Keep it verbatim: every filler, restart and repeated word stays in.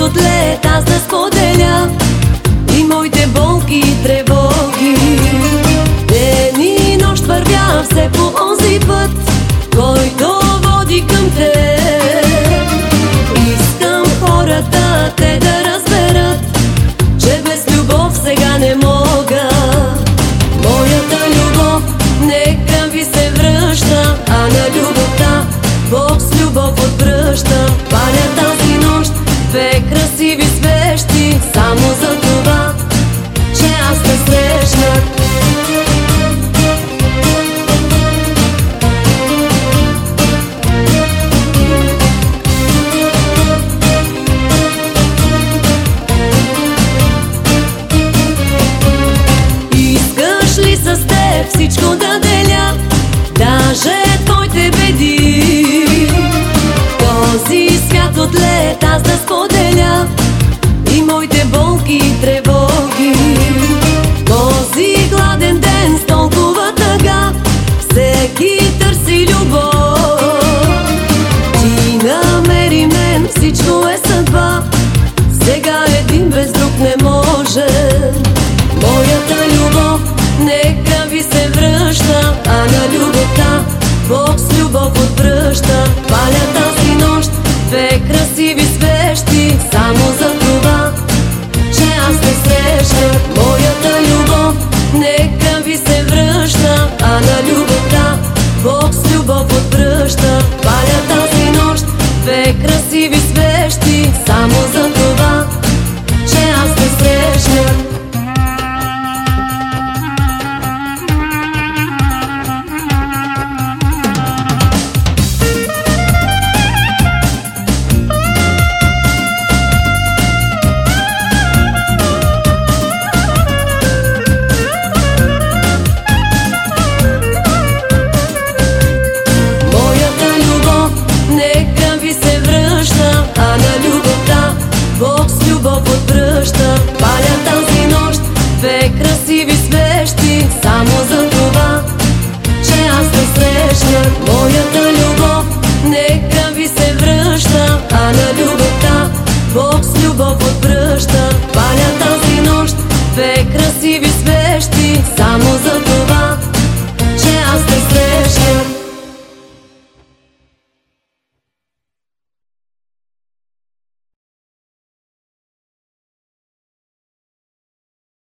от лед аз да споделя и моите болки и тревоги. Ден и нощ вървя все по онзи път, който води към те. Искам хората те да разберат, че без любов сега не мога. Моята любов нека ви се връща, а на любовта Бог с любов отвръща. Паля тази нощ две красиви свещи, само за това, че аз те срещнах. Искаш ли с теб всичко да деля, даже твоите беди? Този свят от лед аз да споделя и моите болки и тревоги. Този гладен ден с толкова тъга, всеки търси любов. Ти намери мен, всичко е съдба, сега един без друг не може. Моята любов нека ви се връща, а на любовта Бог с любов отвръща. Паля тази нощ две красиви